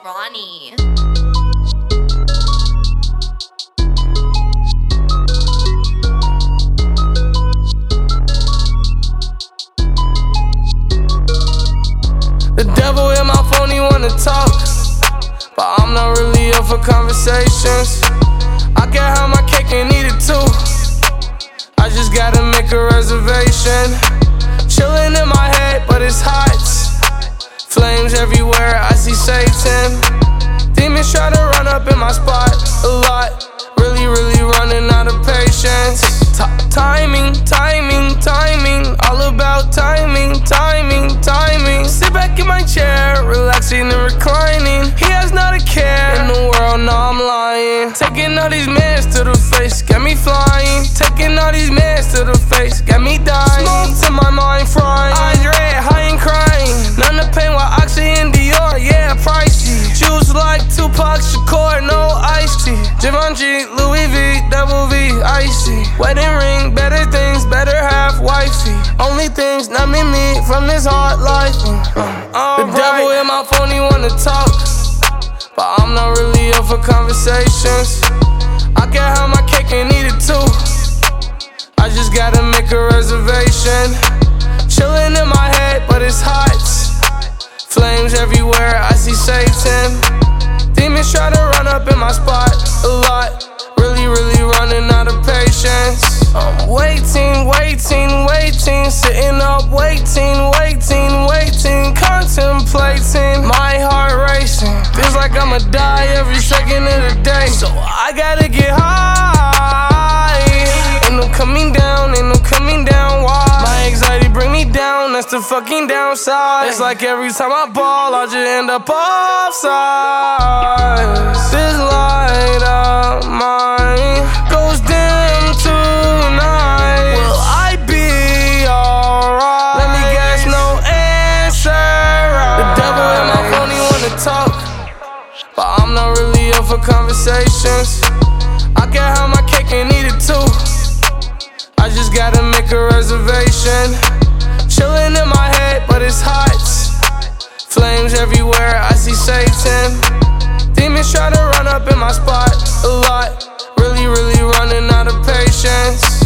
Ronnie. The devil in my phone, he wanna talk, but I'm not really up for conversations. I can have my cake and eat it too. I just gotta make a reservation. Chillin' in my head, but it's hot. Flames everywhere, I see Satan. Demons try to run up in my spot a lot. Really running out of patience. Timing, all about timing. Sit back in my chair, relaxing and reclining. He has not a care in the world, no, I'm lying. Taking all these mans to the face, got me flying. Taking all these mans to the face, got me dying. Smoke to my mind frying. Eyes red, high and crying. None of pain while Oxy and Dior, yeah, pricey. Juice like Tupac Shakur, no iced tea. Givenchy, Louis V, Double V, icy. Wedding ring, better things, better half wifey. Only things numbing me from this hard life. The devil in my phone, he wanna talk, but I'm not really up for conversations. I can have my cake and eat it too. I just gotta make a reservation. Chillin' in my head, but it's hot. Flames everywhere, I see Satan. Demons try to run up in my spot a lot. Really running out of patience. I'm waiting, sitting up, waiting, contemplating. My heart racing, feels like I'ma die every second of the day. So I gotta get high. Ain't no coming down, why? My anxiety bring me down, that's the fucking downside. It's like every time I ball, I just end up offside. This light of mine goes dim tonight. Will I be alright? Let me guess, no answer. The devil in my phone, he wanna talk, but I'm not really up for conversations. I can have my cake and eat it too. I just gotta make a reservation. Chillin' in my head, but it's hot. Flames everywhere, I see Satan. Demons try to run up in my spot a lot. Really running out of patience.